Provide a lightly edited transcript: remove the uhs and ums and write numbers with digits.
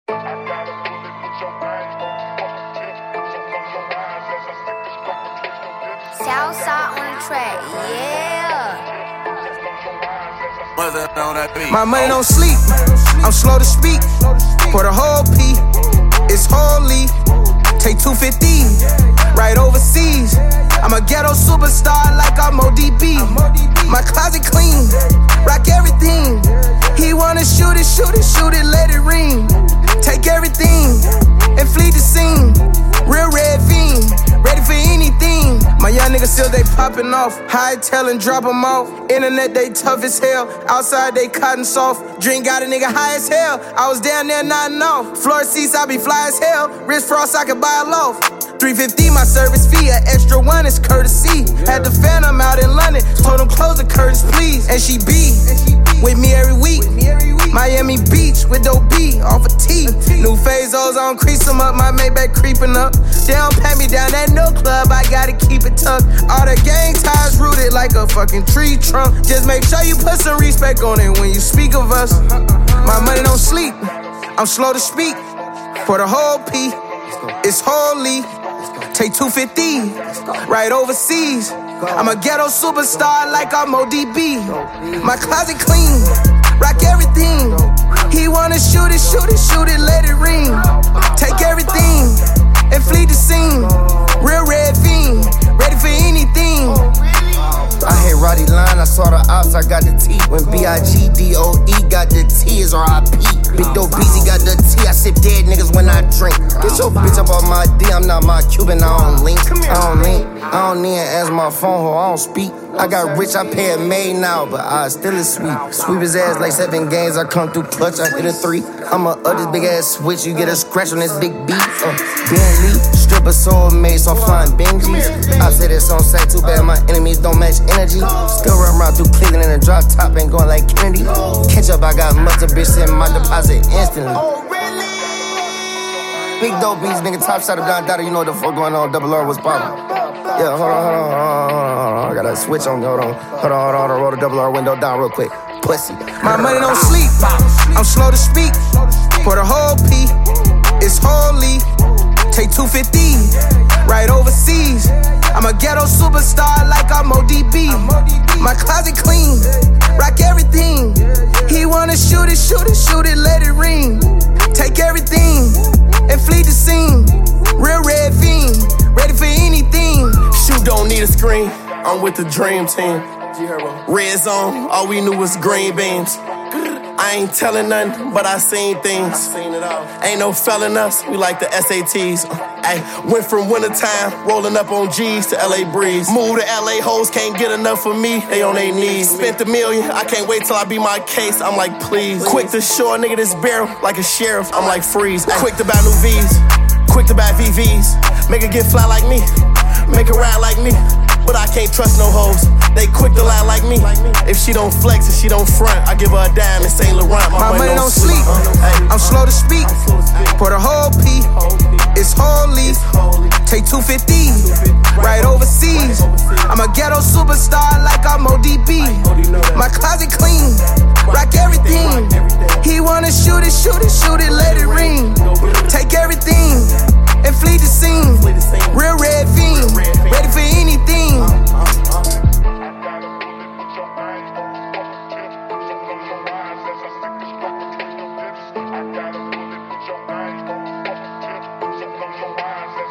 Southside on the track, yeah. My money don't sleep, I'm slow to speak. For the whole P, it's holy. Take 250, right overseas. I'm a ghetto superstar like I'm ODB. My closet clean, rock everything. He wanna shoot it, let it ring. Take everything and flee the scene. Real red fiend, ready for anything. My young niggas still they popping off. High tail and drop them off. Internet they tough as hell. Outside they cotton soft. Drink got a nigga high as hell. I was down there nodding off. Floor seats I be fly as hell. Wrist frost I could buy a loaf. 350 my service fee. An extra one is courtesy. Had the Phantom out in London. Told him close the curtains please. And she be with me every week. Miami Beach with dope B off a T. New Fazos, I don't crease them up. My Maybach creeping up. They don't pat me down at no club. I gotta keep it tucked. All the gang ties rooted like a fucking tree trunk. Just make sure you put some respect on it when you speak of us. My money don't sleep. I'm slow to speak. For the whole P, it's holy. Take 250, right overseas. I'm a ghetto superstar like I'm ODB. My closet clean, rock everything. He wanna shoot it, let it ring. Take everything and flee the scene. Real red fiend, ready for anything. I hate Roddy Line, I saw the ops, I got the T. When B-I-G-D-O-E got the T, is R-I-P. Big Dope Beezy got the T, I sip dead niggas when I drink. Get your bitch up on my D, I'm not my Cuban, I don't link. I don't need an answer my phone, ho, I don't speak. I got rich, I pay a maid now, but I still is sweet. Sweep his ass like 7 games, I come through clutch, I hit a 3. I'ma up this big ass switch, you get a scratch on this big beat. Bentley, stripper soulmate, so I'm flying Benjis. I said this on set, too bad my enemies don't match energy. Still run around through Cleveland in a drop top, ain't going like Kennedy. Catch up, I got mustard, bitch, send my deposit instantly. Big dope beats, nigga, top shot of Don Dada, you know what the fuck going on, Double R was poppin'. Yeah, hold on. I gotta switch on, hold on, roll the Double R window down real quick. Pussy. My money don't sleep, I'm slow to speak. For the whole P, it's holy. Take 250, right overseas. I'm a ghetto superstar like I'm ODB. My closet clean, rock everything. He wanna shoot it, let it ring. Take everything and flee the scene. Real red fiend, ready for anything. Shoot don't need a screen, I'm with the dream team. Red zone, all we knew was green beans. I ain't telling nothing, but I seen things. Ain't no felling us, we like the SATs. Ay, went from wintertime, rolling up on G's to LA Breeze. Moved to LA, hoes can't get enough of me, they on their knees. Spent $1 million, I can't wait till I be my case, I'm like please. Quick to show a nigga this barrel, like a sheriff, I'm like freeze. Quick to buy new V's, quick to buy VVs. Make her get fly like me, make her ride like me. But I can't trust no hoes, they quick to lie like me. If she don't flex, if she don't front, I give her a dime in St. Laurent. My money don't sleep, I'm slow to speak. For the whole P, it's holy. Take 250, right overseas. I'm a ghetto superstar like I'm ODB. My closet clean, rock everything. He wanna shoot it, let it ring. Take everything and flee the scene. Real red fiend, ready for anything. I gotta